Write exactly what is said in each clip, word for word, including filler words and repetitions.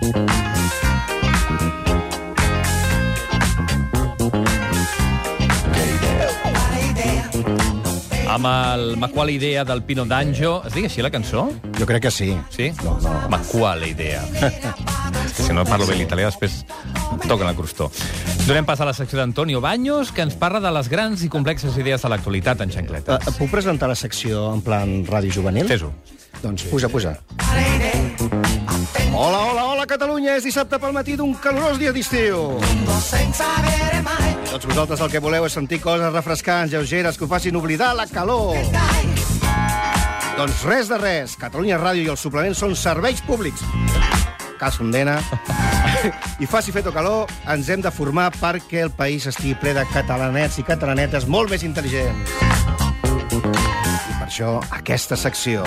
Amb el Ma quale idea del Pino D'Angio. Es diu així la cançó? Jo crec que sí. Sí? No, no. Ma quale idea. Si no parlo bé l'italià, després toquen el crostó. Donem pas a la secció d'Antonio Baños, que ens parla de les grans i complexes idees de l'actualitat en xancletes. Uh, puc presentar la secció en plan ràdio juvenil? Fes-ho. Doncs puja, puja. Hola, hola, hola, Catalunya! És dissabte pel matí d'un calorós dia d'estiu. Tots vosaltres el que voleu és sentir coses refrescants, lleugeres, que ho facin oblidar la calor. Doncs res de res. Catalunya Ràdio i el suplement són serveis públics. Cas condena. I faci fet o calor, ens hem de formar perquè el país estigui ple de catalanets i catalanetes molt més intel·ligents. I per això, aquesta secció.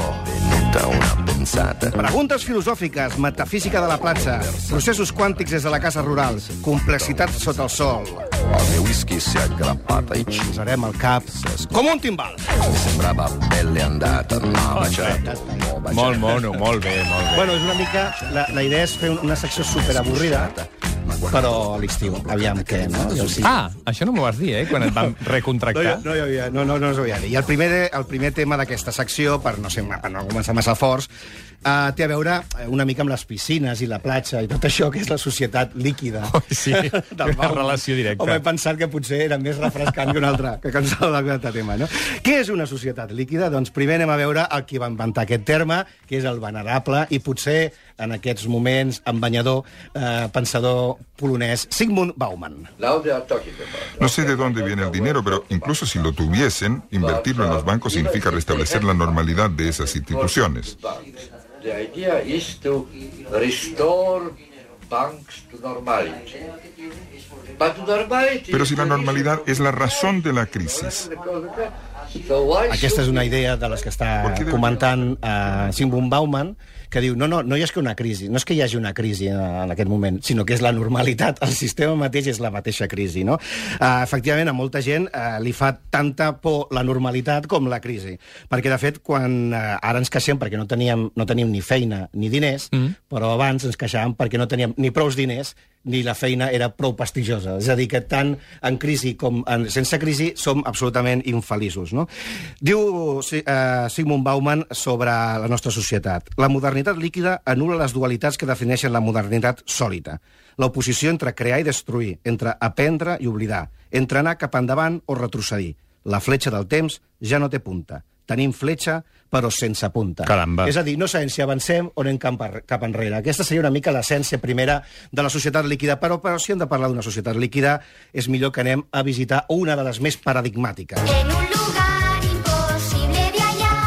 Preguntes filosòfiques, metafísica de la platja, processos quàntics des de la casa rural, complexitat sota el sol. El mio whisky si è aggrappata ai cini. Posarem el cap com un timbal. Mi sembrava pelle andata, ma baciato. Molt mono, molt bé, molt bé. Bueno, és una mica... La, la idea és fer una secció superavorrida, però a l'estiu. Aviam què, no? Sí. Ah, això no m'ho vas dir, eh, quan et vam recontractar. No, no, no, no, no, no us ho havia dit. I el primer, el primer tema d'aquesta secció, per no, ser, per no començar massa forts, uh, té a veure una mica amb les piscines i la platja i tot això, que és la societat líquida. Oh, sí, una relació directa. Home, he pensat que potser era més refrescant que un altre, que cansava d'un altre tema, no? Què és una societat líquida? Doncs primer anem a veure el qui va inventar aquest terme, que és el venerable i potser en aquests moments embanyador, eh, pensador polonès, Zygmunt Bauman. No sé de dónde viene el dinero, pero incluso si lo tuviesen, invertirlo en los bancos significa restablecer la normalidad de esas instituciones. The idea is to restore banks to normality. But normality... Pero si la normalidad es la razón de la crisis. Aquesta és una idea de les que està comentant uh, Zygmunt Bauman, que diu, no, no, no hi és que una crisi, no és que hi hagi una crisi en aquest moment, sinó que és la normalitat, el sistema mateix és la mateixa crisi, no? Uh, efectivament, a molta gent uh, li fa tanta por la normalitat com la crisi, perquè, de fet, quan uh, ara ens queixem perquè no teníem, no tenim ni feina ni diners, mm. però abans ens queixàvem perquè no teníem ni prous diners ni la feina era prou prestigiosa. És a dir, que tant en crisi com en, sense crisi som absolutament infeliços, no? Diu uh, Zygmunt Bauman sobre la nostra societat. La modernitat líquida anul·la les dualitats que defineixen la modernitat sòlida. L'oposició entre crear i destruir, entre aprendre i oblidar, entre anar cap endavant o retrocedir. La fletxa del temps ja no té punta. Tenim fletxa, però sense punta. Caramba. És a dir, no sabem si avancem o anem cap, cap enrere. Aquesta seria una mica l'essència primera de la societat líquida, però, però si hem de parlar d'una societat líquida, és millor que anem a visitar una de les més paradigmàtiques. En un lugar imposible de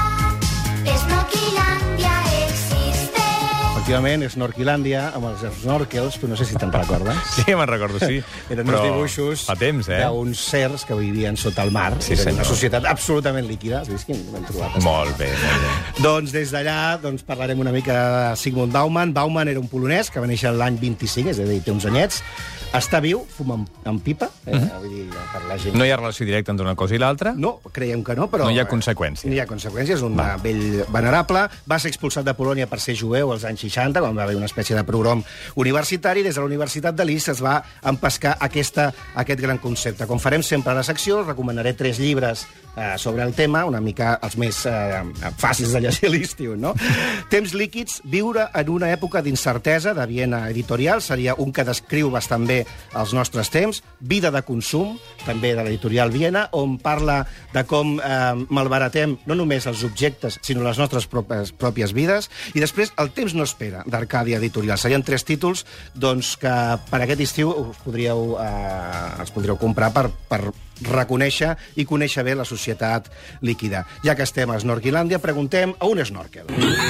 hallar, Snorkelandia existe. Efectivament, Snorkelandia, amb els snorkels, tu no sé si te'n recordes. Sí, me'n recordo, sí. Eren però uns dibuixos fa temps, eh? d'uns certs que vivien sota el mar. Sí, Era senyor. una societat absolutament líquida. Has vist quin l'hem trobat? Molt bé, molt bé. Doncs des d'allà doncs, parlarem una mica de Zygmunt Bauman. Bauman era un polonès que va néixer l'any vint-i-cinc, és a dir, té uns anyets. Està viu, fuma amb, amb pipa. Eh? Mm-hmm. Vull dir, per la gent... No hi ha relació directa entre una cosa i l'altra? No, creiem que no, però... No hi ha conseqüència. No hi ha conseqüències, és un Va. vell venerable. Va ser expulsat de Polònia per ser jueu als anys seixanta, quan va haver una espècie de programa universitari. Des de la Universitat de Lis es va empescar aquesta, aquest gran concepte. Com farem sempre a la secció, recomanaré tres llibres eh, sobre el tema, una mica els més eh, fàcils de llegir a l'estiu, no? Temps líquids, viure en una època d'incertesa, de Viena Editorial, seria un que descriu bastant bé els nostres temps. Vida de consum, també de l'editorial Viena, on parla de com eh, malbaratem no només els objectes, sinó les nostres pròpies, pròpies vides. I després, El temps no espera, d'Arcàdia Editorial. Serien tres títols doncs, que per aquest estiu us podríeu, eh, els podríeu comprar per, per reconèixer i conèixer bé la societat líquida. Ja que estem a Snorkelandia, preguntem a un snorkel.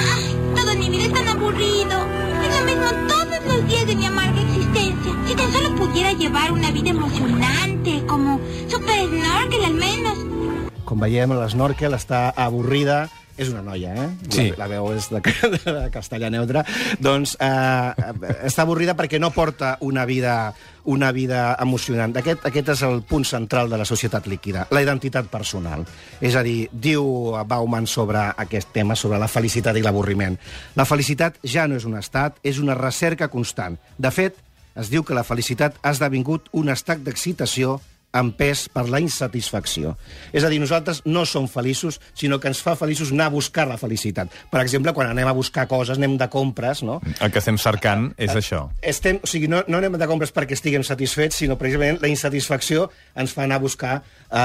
Toda mi vida es tan aburrido. Es lo mismo todos los días de mi amarga existencia. Si tan solo pudiera llevar una vida emocionante, como Super Snorkel al menos. Com veiem, l'snorkel està avorrida és una noia, eh? Sí. La, la veu és de, de castellà neutre. Doncs eh, està avorrida perquè no porta una vida, una vida emocionant. Aquest, aquest és el punt central de la societat líquida, la identitat personal. És a dir, diu Bauman sobre aquest tema, sobre la felicitat i l'avorriment. La felicitat ja no és un estat, és una recerca constant. De fet, es diu que la felicitat ha esdevingut un estat d'excitació empès per la insatisfacció. És a dir, nosaltres no som feliços, sinó que ens fa feliços anar a buscar la felicitat. Per exemple, quan anem a buscar coses, anem de compres, no? El que estem cercant és eh, això. Estem, o sigui, no, no anem de compres perquè estiguem satisfets, sinó precisament la insatisfacció ens fa anar a buscar eh,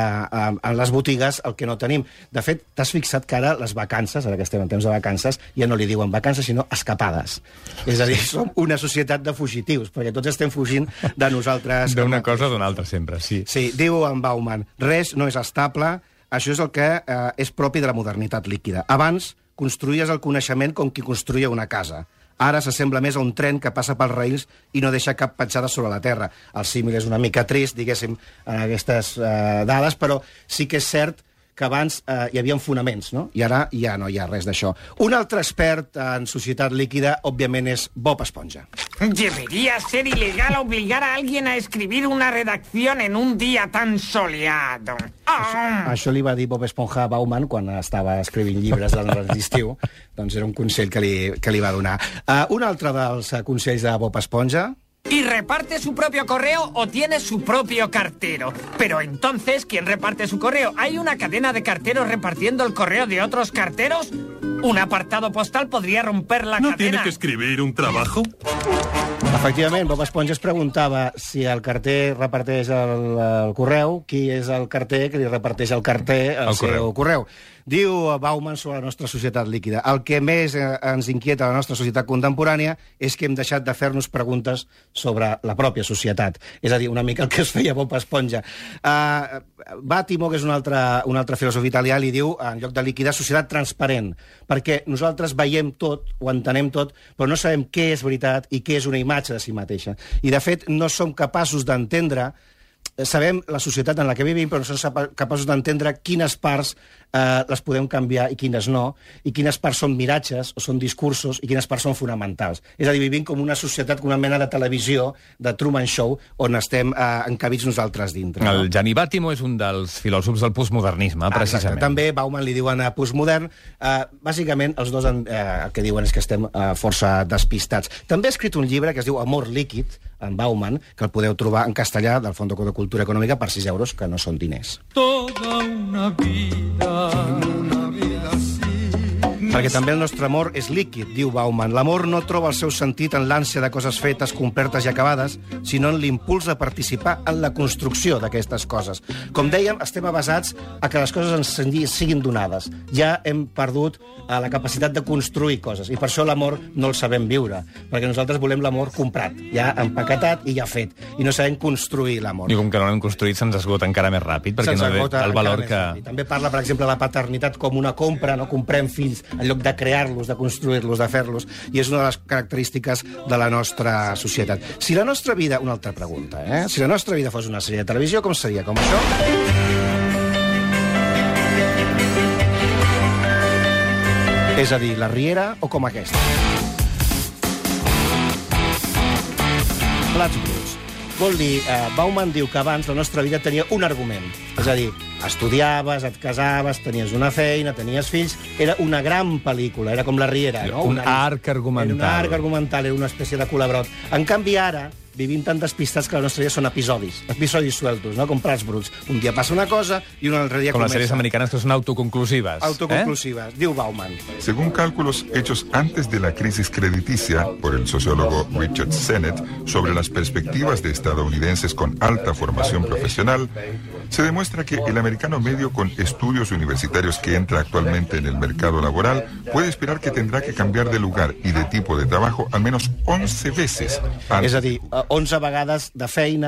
en les botigues el que no tenim. De fet, t'has fixat que ara les vacances, ara que estem en temps de vacances, ja no li diuen vacances, sinó escapades. És a dir, som una societat de fugitius, perquè tots estem fugint de nosaltres. D'una cosa o d'una altra, sempre. Sí. Sí, diu en Bauman, res no és estable, això és el que eh, és propi de la modernitat líquida. Abans construïes el coneixement com qui construïa una casa. Ara s'assembla més a un tren que passa pels raïls i no deixa cap petjada sobre la terra. El símil és una mica trist, diguéssim, en aquestes eh, dades, però sí que és cert que abans eh, hi havia fonaments, no? I ara ja no hi ha res d'això. Un altre expert en societat líquida, òbviament, és Bob Esponja. Debería ser ilegal obligar a alguien a escribir una redacción en un día tan soleado. Oh. Això, això li va dir Bob Esponja a Bauman quan estava escrivint llibres de l'estiu. Doncs era un consell que li, que li va donar. Uh, un altre dels consells de Bob Esponja... Y reparte su propio correo o tiene su propio cartero. Pero entonces, ¿quién reparte su correo? ¿Hay una cadena de carteros repartiendo el correo de otros carteros? ¿Un apartado postal podría romper la ¿No cadena? ¿No tiene que escribir un trabajo? Efectivament, Bob Esponja es preguntava si el carter reparteix el, el correu, qui és el carter que li reparteix el carter el, el seu correu. correu. Diu Bauman sobre la nostra societat líquida. El que més eh, ens inquieta a la nostra societat contemporània és que hem deixat de fer-nos preguntes sobre la pròpia societat. És a dir, una mica el que es feia Bob Esponja. Uh, Bàtimo, que és un altre, un altre filòsof italià, li diu, en lloc de liquidar, societat transparent, perquè nosaltres veiem tot, ho entenem tot, però no sabem què és veritat i què és una imatge de si mateixa. I, de fet, no som capaços d'entendre, sabem la societat en la que vivim, però no som capaços d'entendre quines parts eh, les podem canviar i quines no, i quines parts són miratges o són discursos i quines parts són fonamentals. És a dir, vivim com una societat, com una mena de televisió, de Truman Show, on estem eh, encabits nosaltres dintre. El no? Gianni Bàtimo és un dels filòsofs del postmodernisme, precisament. Exacte. També Bauman li diuen a postmodern. Eh, bàsicament, els dos en, eh, el que diuen és que estem eh, força despistats. També ha escrit un llibre que es diu Amor líquid, en Bauman, que el podeu trobar en castellà del Fondo de Cultura Econòmica per sis euros, que no són diners. Toda una vida, una vida así. Perquè també el nostre amor és líquid, diu Bauman. L'amor no troba el seu sentit en l'ànsia de coses fetes, complertes i acabades, sinó en l'impuls de participar en la construcció d'aquestes coses. Com dèiem, estem avasats a que les coses ens siguin donades. Ja hem perdut a la capacitat de construir coses, i per això l'amor no el sabem viure, perquè nosaltres volem l'amor comprat, ja empaquetat i ja fet, i no sabem construir l'amor. I com que no l'hem construït, se'ns esgota encara més ràpid, perquè no ve el valor que... També parla, per exemple, de la paternitat com una compra, no comprem fills en lloc de crear-los, de construir-los, de fer-los, i és una de les característiques de la nostra societat. Si la nostra vida... Una altra pregunta, eh? Si la nostra vida fos una sèrie de televisió, com seria? Com això? És a dir, La Riera o com aquesta? Plats bruts. Vol dir, eh, Bauman diu que abans la nostra vida tenia un argument. És a dir, estudiaves, et casaves, tenies una feina, tenies fills... Era una gran pel·lícula, era com La Riera, no? Un arc argumental. Era un arc argumental, era una espècie de culabrot. En canvi, ara, vivim tan despistats que la nostra vida són episodis, episodis sueltos, no? Com Plats bruts. Un dia passa una cosa i un altre dia com comença. Com les sèries americanes que són autoconclusives. Autoconclusives, ¿eh? Diu Bauman. Según cálculos hechos antes de la crisis crediticia por el sociólogo Richard Sennett sobre las perspectivas de estadounidenses con alta formación profesional, se demuestra que el americano medio con estudios universitarios que entra actualmente en el mercado laboral puede esperar que tendrá que cambiar de lugar y de tipo de trabajo al menos once veces antes. És a dir, onze vegades de feina,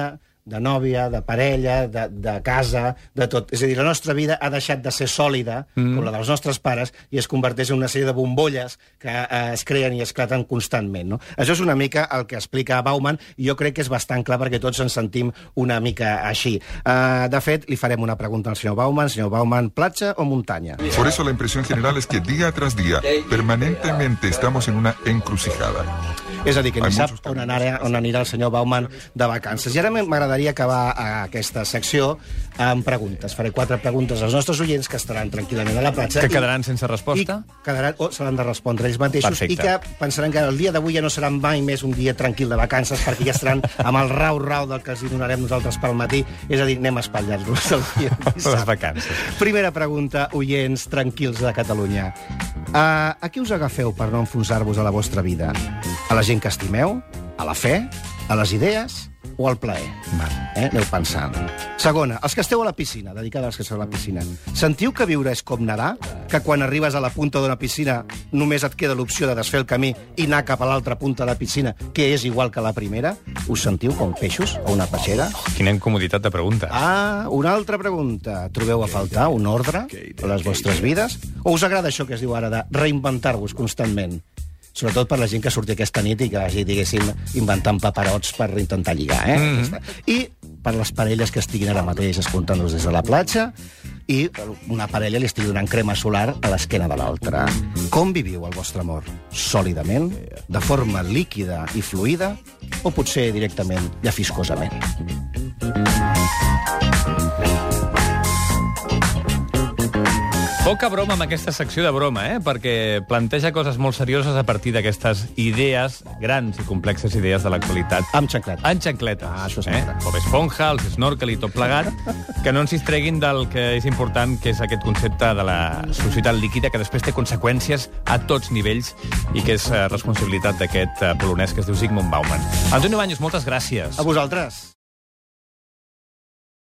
de nòvia, de parella, de, de casa, de tot. És a dir, la nostra vida ha deixat de ser sòlida, mm. com la dels nostres pares, i es converteix en una sèrie de bombolles que eh, es creen i esclaten constantment. No? Això és una mica el que explica Bauman, i jo crec que és bastant clar perquè tots ens sentim una mica així. Uh, de fet, li farem una pregunta al senyor Bauman. Senyor Bauman, platja o muntanya? Por eso la impresión general es que día tras día, permanentemente estamos en una encrucijada. És a dir, que ni sap on anirà, on anirà el senyor Bauman de vacances. I ara m'agradaria acabar aquesta secció amb preguntes. Faré quatre preguntes als nostres oients que estaran tranquil·lament a la platja. Que quedaran sense resposta? I quedaran, o s'hauran de respondre ells mateixos. Perfecte. I que pensaran que el dia d'avui ja no serà mai més un dia tranquil de vacances, perquè ja estaran amb el rau-rau del que els hi donarem nosaltres pel matí. És a dir, anem a espatllar-los el dia dissabte. Les vacances. Primera pregunta, oients tranquils de Catalunya. Uh, a qui us agafeu per no enfonsar-vos a la vostra vida? A la gent que estimeu? A la fe? A les idees? O al plaer? Eh? Aneu pensant. Segona, els que esteu a la piscina, dedicada als que esteu a la piscina. Sentiu que viure és com nedar? Que quan arribes a la punta d'una piscina només et queda l'opció de desfer el camí i anar cap a l'altra punta de la piscina, que és igual que la primera? Us sentiu com peixos a una peixera? Oh, quina incomoditat de pregunta. Ah, una altra pregunta. Trobeu a faltar un ordre a les vostres vides? O us agrada això que es diu ara de reinventar-vos constantment? Sobretot per la gent que surti aquesta nit i que hagi, diguéssim, inventant paperots per intentar lligar, eh? Mm-hmm. I per les parelles que estiguin ara mateix escoltant-nos des de la platja i una parella li estigui donant crema solar a l'esquena de l'altra. Com viviu el vostre amor? Sòlidament? De forma líquida i fluida? O potser directament llafiscosament? Poca broma amb aquesta secció de broma, eh? Perquè planteja coses molt serioses a partir d'aquestes idees, grans i complexes idees de l'actualitat. Amb xancletes. Amb xancletes. Ah, això és eh? Bob Esponja, els snorkel i tot plegat, que no ens distreguin del que és important, que és aquest concepte de la societat líquida, que després té conseqüències a tots nivells i que és responsabilitat d'aquest polonès que es diu Zygmunt Bauman. Antonio Baños, moltes gràcies. A vosaltres.